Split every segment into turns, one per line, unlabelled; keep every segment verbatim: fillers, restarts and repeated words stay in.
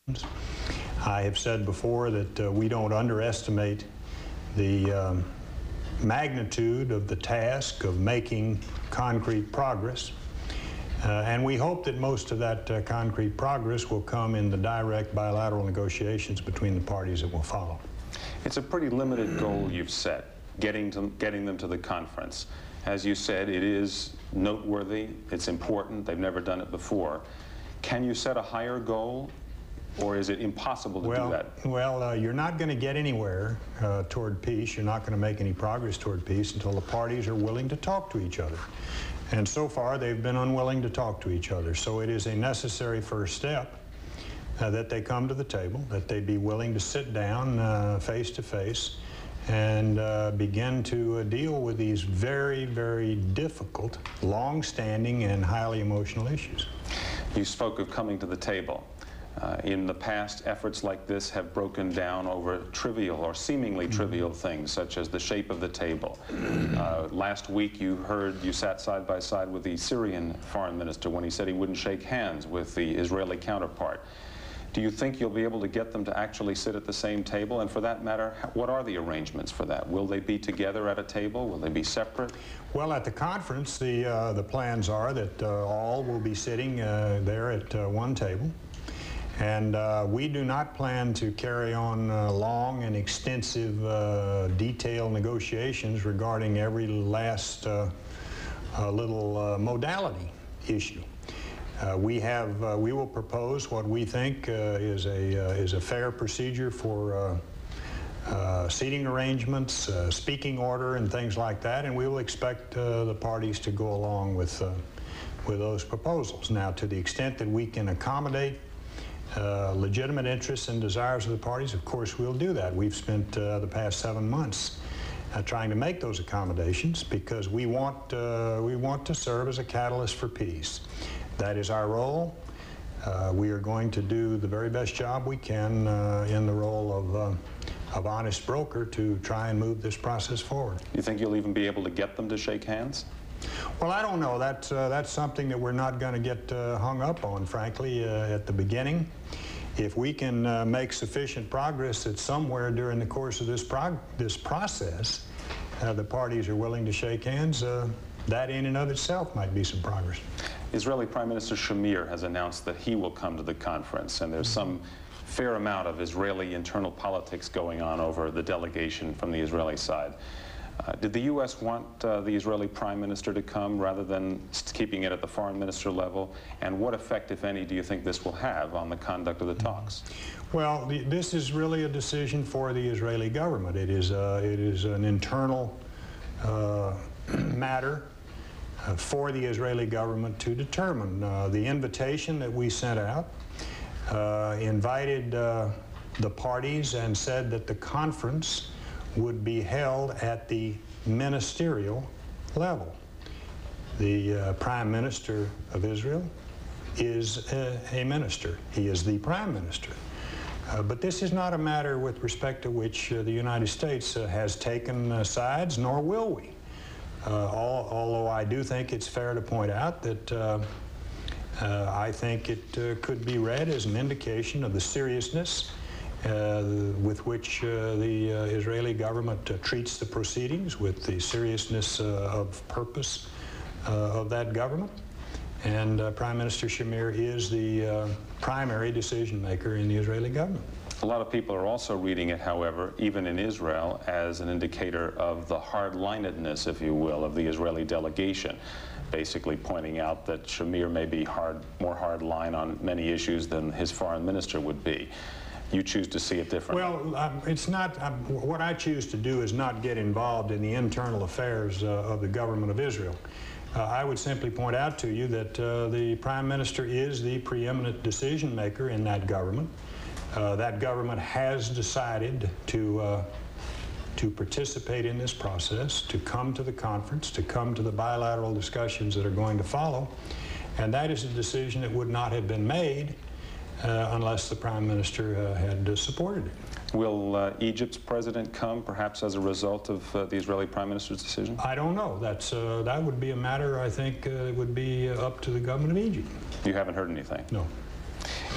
I have said before that uh, we don't underestimate the um, magnitude of the task of making concrete progress. Uh, and we hope that most of that uh, concrete progress will come in the direct bilateral negotiations between the parties that will follow.
It's a pretty limited goal you've set, getting, to, getting them to the conference. As you said, it is noteworthy, it's important, they've never done it before. Can you set a higher goal, or is it impossible to
well,
do that?
Well, uh, you're not going to get anywhere uh, toward peace, you're not going to make any progress toward peace until the parties are willing to talk to each other. And so far, they've been unwilling to talk to each other. So it is a necessary first step uh, that they come to the table, that they be willing to sit down uh, face to face and uh, begin to uh, deal with these very, very difficult, long-standing, and highly emotional issues.
You spoke of coming to the table. Uh, in the past, efforts like this have broken down over trivial or seemingly trivial things, such as the shape of the table. Uh, last week, you heard, you sat side by side with the Syrian foreign minister when he said he wouldn't shake hands with the Israeli counterpart. Do you think you'll be able to get them to actually sit at the same table? And for that matter, what are the arrangements for that? Will they be together at a table? Will they be separate?
Well, at the conference, the, uh, the plans are that uh, all will be sitting uh, there at uh, one table. And uh, we do not plan to carry on uh, long and extensive, uh, detailed negotiations regarding every last uh, uh, little uh, modality issue. Uh, we have, uh, we will propose what we think uh, is a uh, is a fair procedure for uh, uh, seating arrangements, uh, speaking order, and things like that, and we will expect uh, the parties to go along with uh, with those proposals. Now, to the extent that we can accommodate uh, legitimate interests and desires of the parties, of course we'll do that. We've spent uh, the past seven months uh, trying to make those accommodations because we want uh, we want to serve as a catalyst for peace. That is our role. Uh, we are going to do the very best job we can uh, in the role of, uh, of honest broker to try and move this process forward.
You think you'll even be able to get them to shake hands?
Well, I don't know. That's, uh, that's something that we're not going to get uh, hung up on, frankly, uh, at the beginning. If we can uh, make sufficient progress that somewhere during the course of this, prog this process, uh, the parties are willing to shake hands, uh, that in and of itself might be some progress.
Israeli Prime Minister Shamir has announced that he will come to the conference, and there's some fair amount of Israeli internal politics going on over the delegation from the Israeli side. Uh, did the U S want uh, the Israeli Prime Minister to come rather than keeping it at the foreign minister level? And what effect, if any, do you think this will have on the conduct of the talks?
Well, the, this is really a decision for the Israeli government. It is, uh, it is an internal uh, matter Uh, for the Israeli government to determine. Uh, the invitation that we sent out uh, invited uh, the parties and said that the conference would be held at the ministerial level. The uh, Prime Minister of Israel is a, a minister. He is the Prime Minister. Uh, but this is not a matter with respect to which uh, the United States uh, has taken uh, sides, nor will we. Uh, all, although I do think it's fair to point out that uh, uh, I think it uh, could be read as an indication of the seriousness uh, with which uh, the uh, Israeli government uh, treats the proceedings, with the seriousness uh, of purpose uh, of that government. And uh, Prime Minister Shamir is the uh, primary decision maker in the Israeli government.
A lot of people are also reading it, however, even in Israel, as an indicator of the hard-linedness, if you will, of the Israeli delegation, basically pointing out that Shamir may be hard, more hard-line on many issues than his foreign minister would be. You choose to see it differently.
Well, um, it's not, um, what I choose to do is not get involved in the internal affairs uh, of the government of Israel. Uh, I would simply point out to you that uh, the Prime Minister is the preeminent decision maker in that government. Uh, that government has decided to, uh, to participate in this process, to come to the conference, to come to the bilateral discussions that are going to follow, and that is a decision that would not have been made uh, unless the Prime Minister uh, had uh, supported it.
Will uh, Egypt's president come, perhaps as a result of uh, the Israeli Prime Minister's decision?
I don't know. That's, uh, that would be a matter, I think, uh, would be up to the government of Egypt.
You haven't heard anything?
No.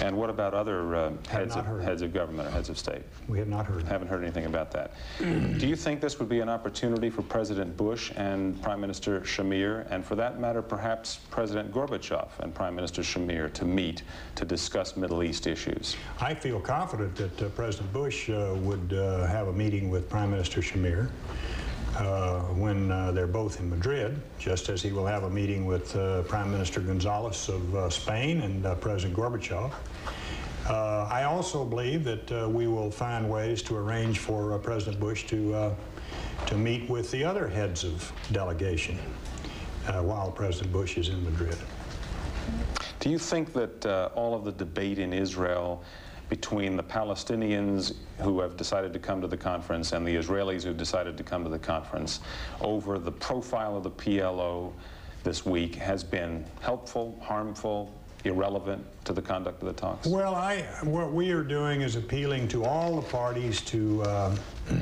And what about other uh, heads,
not
of,
heard.
heads of government or heads of state?
We have not heard.
Haven't heard anything about that. Do you think this would be an opportunity for President Bush and Prime Minister Shamir, and for that matter, perhaps President Gorbachev and Prime Minister Shamir, to meet to discuss Middle East issues?
I feel confident that uh, President Bush uh, would uh, have a meeting with Prime Minister Shamir uh, when uh, they're both in Madrid, just as he will have a meeting with uh, Prime Minister Gonzalez of uh, Spain and uh, President Gorbachev. Uh, I also believe that uh, we will find ways to arrange for uh, President Bush to, uh, to meet with the other heads of delegation uh, while President Bush is in Madrid.
Do you think that uh, all of the debate in Israel between the Palestinians who have decided to come to the conference and the Israelis who have decided to come to the conference over the profile of the P L O this week has been helpful, harmful, irrelevant to the conduct of the talks?
Well, I, what we are doing is appealing to all the parties to, uh,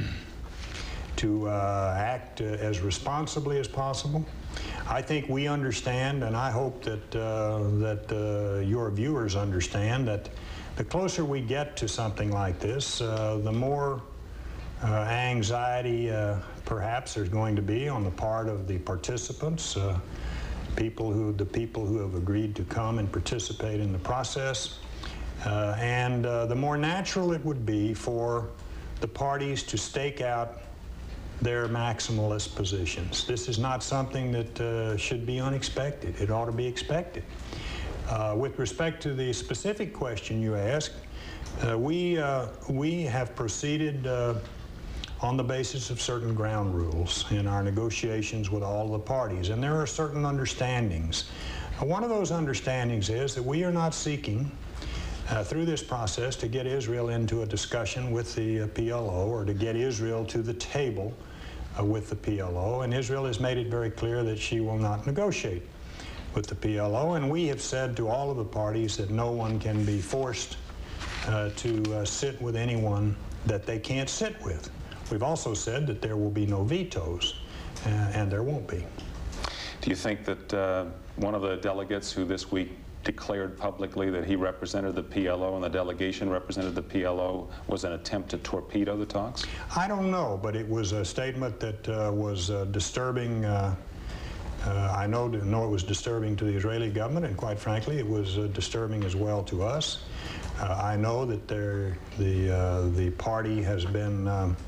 to uh, act uh, as responsibly as possible. I think we understand, and I hope that, uh, that uh, your viewers understand, that the closer we get to something like this, uh, the more uh, anxiety uh, perhaps there's going to be on the part of the participants, uh, people who, the people who have agreed to come and participate in the process. Uh, and uh, the more natural it would be for the parties to stake out their maximalist positions. This is not something that uh, should be unexpected. It ought to be expected. Uh, with respect to the specific question you asked, uh, we, uh, we have proceeded uh, on the basis of certain ground rules in our negotiations with all the parties, and there are certain understandings. Uh, one of those understandings is that we are not seeking uh, through this process to get Israel into a discussion with the uh, P L O or to get Israel to the table uh, with the P L O, and Israel has made it very clear that she will not negotiate with the P L O, and we have said to all of the parties that no one can be forced uh, to uh, sit with anyone that they can't sit with. We've also said that there will be no vetoes, uh, and there won't be.
Do you think that uh, one of the delegates who this week declared publicly that he represented the P L O and the delegation represented the P L O was an attempt to torpedo the talks?
I don't know, but it was a statement that uh, was uh, disturbing. Uh, uh, I know, know it was disturbing to the Israeli government, and quite frankly, it was uh, disturbing as well to us. Uh, I know that there, the, uh, the party has been um,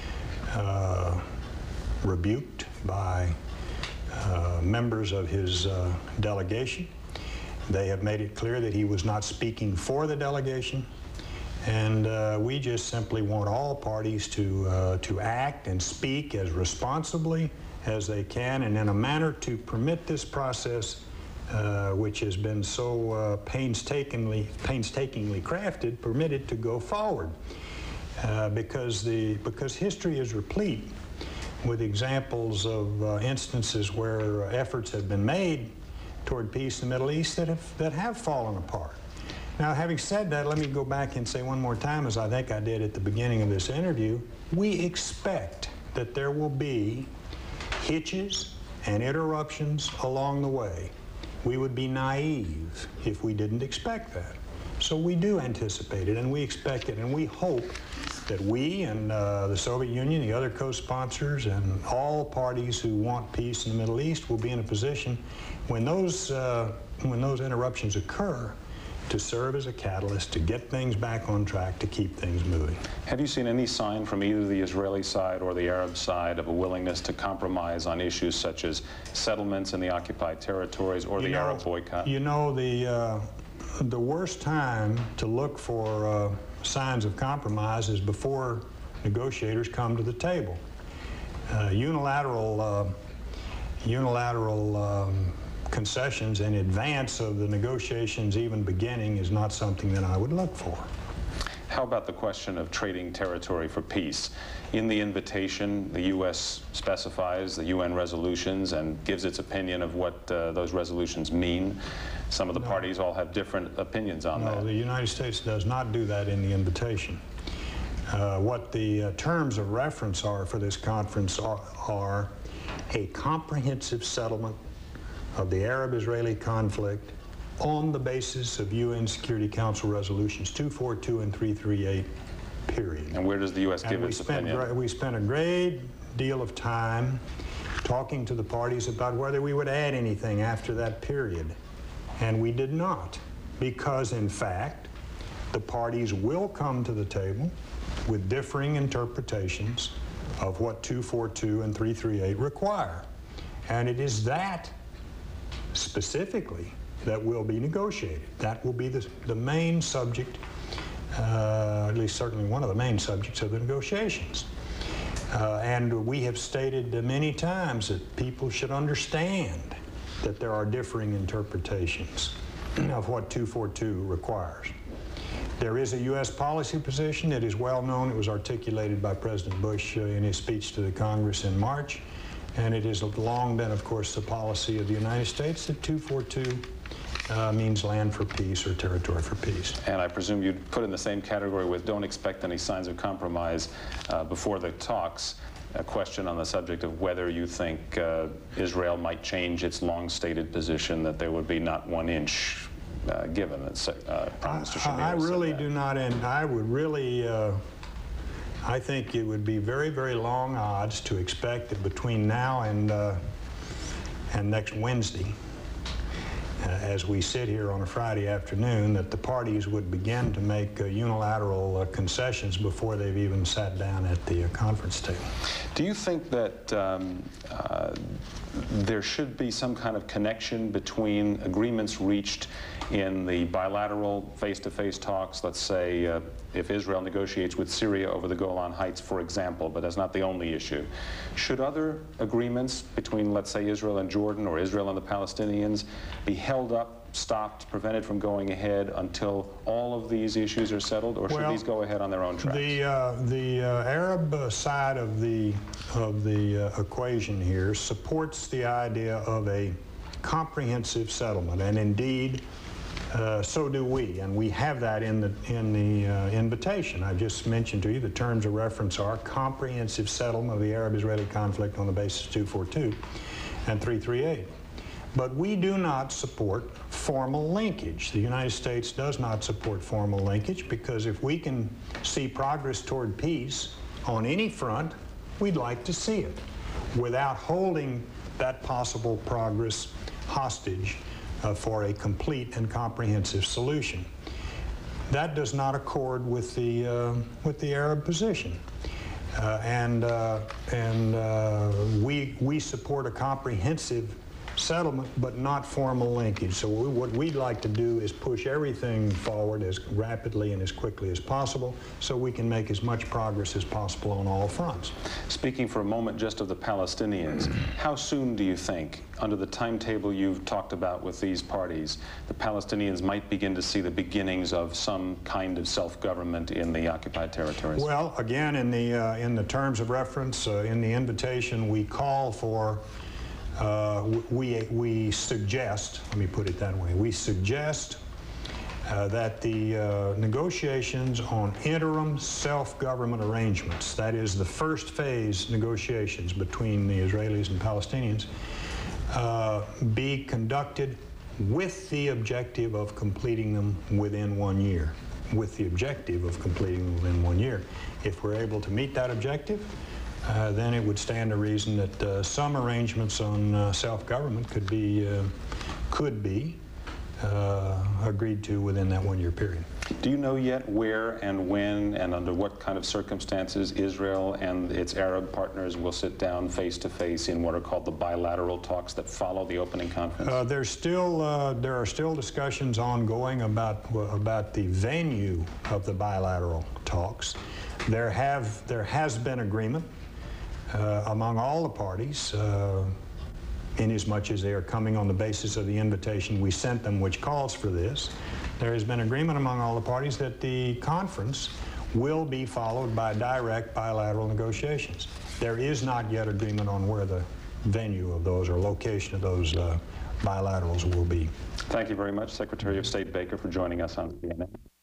uh, rebuked by uh, members of his uh, delegation. They have made it clear that he was not speaking for the delegation, and uh, we just simply want all parties to, uh, to act and speak as responsibly as they can and in a manner to permit this process, uh, which has been so uh, painstakingly, painstakingly crafted, permit it to go forward. Uh, because, the, because history is replete with examples of uh, instances where efforts have been made toward peace in the Middle East that have, that have fallen apart. Now, having said that, let me go back and say one more time, as I think I did at the beginning of this interview, we expect that there will be hitches and interruptions along the way. We would be naive if we didn't expect that. So we do anticipate it, and we expect it, and we hope that we and uh, the Soviet Union, the other co-sponsors, and all parties who want peace in the Middle East will be in a position when those, uh, when those interruptions occur to serve as a catalyst to get things back on track, to keep things moving.
Have you seen any sign from either the Israeli side or the Arab side of a willingness to compromise on issues such as settlements in the occupied territories or
You
the
know,
Arab boycott?
You know, the, uh, the worst time to look for uh, signs of compromise is before negotiators come to the table. Uh, unilateral, uh, unilateral um, concessions in advance of the negotiations even beginning is not something that I would look for.
How about the question of trading territory for peace? In the invitation, the U S specifies the U N resolutions and gives its opinion of what uh, those resolutions mean. Some of the
No.
parties all have different opinions on
No,
that.
the United States does not do that in the invitation. Uh, what the uh, terms of reference are for this conference are, are a comprehensive settlement of the Arab-Israeli conflict on the basis of U N Security Council resolutions two forty-two and three thirty-eight, period.
And where does the U S give
And we
its
spent,
opinion?
gra- we spent a great deal of time talking to the parties about whether we would add anything after that period. And we did not, because in fact, the parties will come to the table with differing interpretations of what two forty-two and three thirty-eight require. And it is that specifically that will be negotiated. That will be the, the main subject, uh, at least certainly one of the main subjects of the negotiations. Uh, and we have stated many times that people should understand that there are differing interpretations of what two forty-two requires. There is a U S policy position. It is well known. It was articulated by President Bush uh, in his speech to the Congress in March. And it has long been, of course, the policy of the United States that two forty-two uh, means land for peace or territory for peace.
And I presume you'd put in the same category with don't expect any signs of compromise uh, before the talks, a question on the subject of whether you think uh, Israel might change its long-stated position that there would be not one inch uh, given. That uh, Prime Minister Shamir
I, I
said
really
that.
do not, and I would really, uh, I think it would be very, very long odds to expect that between now and, uh, and next Wednesday, uh, as we sit here on a Friday afternoon, that the parties would begin to make uh, unilateral uh, concessions before they've even sat down at the uh, conference table.
Do you think that um, uh, there should be some kind of connection between agreements reached in the bilateral face-to-face talks, let's say uh, if Israel negotiates with Syria over the Golan Heights, for example, but that's not the only issue. Should other agreements between, let's say, Israel and Jordan or Israel and the Palestinians be held up, stopped, prevented from going ahead until all of these issues are settled, or should
Well,
these go ahead on their own tracks?
The, uh, the uh, Arab uh, side of the, of the uh, equation here supports the idea of a comprehensive settlement, and indeed, Uh, so do we, and we have that in the in the uh, invitation. I just mentioned to you the terms of reference are comprehensive settlement of the Arab-Israeli conflict on the basis of two forty-two and three thirty-eight. But we do not support formal linkage. The United States does not support formal linkage because if we can see progress toward peace on any front, we'd like to see it without holding that possible progress hostage Uh, for a complete and comprehensive solution. That does not accord with the uh, with the Arab position, uh, and uh, and uh, we we support a comprehensive settlement, but not formal linkage. So we, what we'd like to do is push everything forward as rapidly and as quickly as possible, so we can make as much progress as possible on all fronts.
Speaking for a moment just of the Palestinians, how soon do you think, under the timetable you've talked about with these parties, the Palestinians might begin to see the beginnings of some kind of self-government in the occupied territories?
Well, again, in the uh, in the terms of reference, uh, in the invitation, we call for, uh, we we suggest, let me put it that way, we suggest Uh, that the uh, negotiations on interim self-government arrangements, that is the first phase negotiations between the Israelis and Palestinians, uh, be conducted with the objective of completing them within one year, with the objective of completing them within one year. If we're able to meet that objective, uh, then it would stand to reason that uh, some arrangements on uh, self-government could be, uh, could be Uh, agreed to within that one-year period.
Do you know yet where and when and under what kind of circumstances Israel and its Arab partners will sit down face-to-face in what are called the bilateral talks that follow the opening conference?
Uh, there's still, uh, there are still discussions ongoing about, about the venue of the bilateral talks. There, have, there has been agreement uh, among all the parties, uh, inasmuch as they are coming on the basis of the invitation we sent them, which calls for this. There has been agreement among all the parties that the conference will be followed by direct bilateral negotiations. There is not yet agreement on where the venue of those or location of those uh, bilaterals will be.
Thank you very much, Secretary of State Baker, for joining us on C N N.